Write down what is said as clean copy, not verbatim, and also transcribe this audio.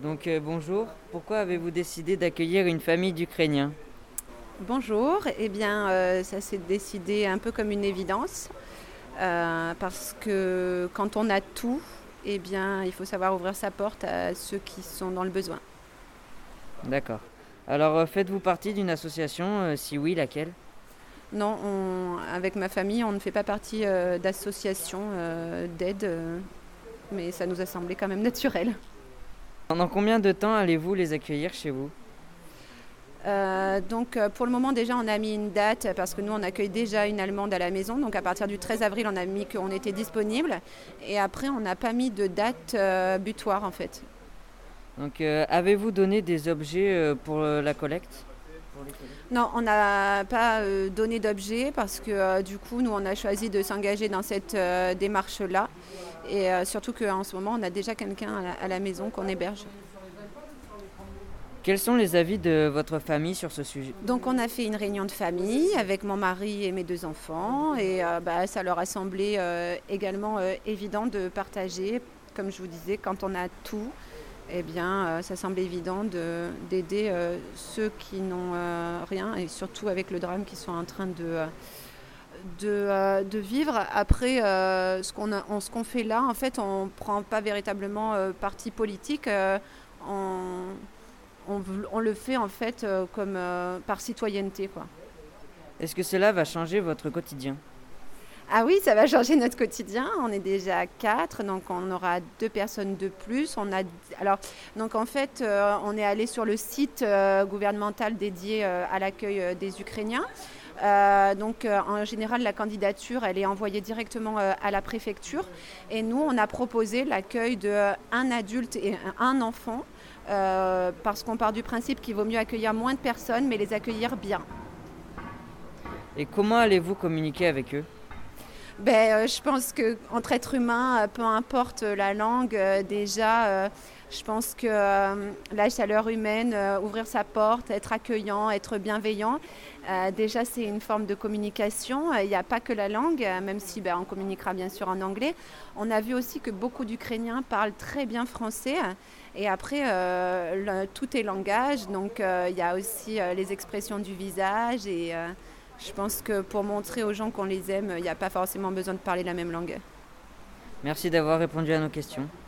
Bonjour, pourquoi avez-vous décidé d'accueillir une famille d'Ukrainiens? Bonjour, ça s'est décidé un peu comme une évidence, parce que quand on a tout, il faut savoir ouvrir sa porte à ceux qui sont dans le besoin. D'accord. Faites-vous partie d'une association? Si oui, laquelle? Non, avec ma famille, on ne fait pas partie d'associations d'aide, mais ça nous a semblé quand même naturel. Pendant combien de temps allez-vous les accueillir chez vous? Pour le moment déjà on a mis une date parce que nous on accueille déjà une Allemande à la maison, donc à partir du 13 avril on a mis qu'on était disponible et après on n'a pas mis de date butoir en fait. Avez-vous donné des objets pour la collecte? Non, on n'a pas donné d'objet parce que du coup, nous, on a choisi de s'engager dans cette démarche-là. Et surtout qu'en ce moment, on a déjà quelqu'un à la maison qu'on héberge. Quels sont les avis de votre famille sur ce sujet? Donc, on a fait une réunion de famille avec mon mari et mes deux enfants. Et ça leur a semblé également évident de partager. Comme je vous disais, quand on a tout, ça semble évident d'aider ceux qui n'ont rien, et surtout avec le drame qu'ils sont en train de vivre. Après, ce qu'on fait là, en fait, on ne prend pas véritablement parti politique. On le fait en fait comme par citoyenneté, quoi. Est-ce que cela va changer votre quotidien? Ah oui, ça va changer notre quotidien. On est déjà à 4, donc on aura 2 personnes de plus. On est allé sur le site gouvernemental dédié à l'accueil des Ukrainiens. En général, la candidature, elle est envoyée directement à la préfecture. Et nous, on a proposé l'accueil d'un adulte et un enfant, parce qu'on part du principe qu'il vaut mieux accueillir moins de personnes, mais les accueillir bien. Et comment allez-vous communiquer avec eux? Je pense qu'entre êtres humains, peu importe la langue, je pense que la chaleur humaine, ouvrir sa porte, être accueillant, être bienveillant, déjà c'est une forme de communication. Il n'y a pas que la langue, même si on communiquera bien sûr en anglais. On a vu aussi que beaucoup d'Ukrainiens parlent très bien français. Et après, tout est langage, donc il y a aussi les expressions du visage et je pense que pour montrer aux gens qu'on les aime, il n'y a pas forcément besoin de parler la même langue. Merci d'avoir répondu à nos questions.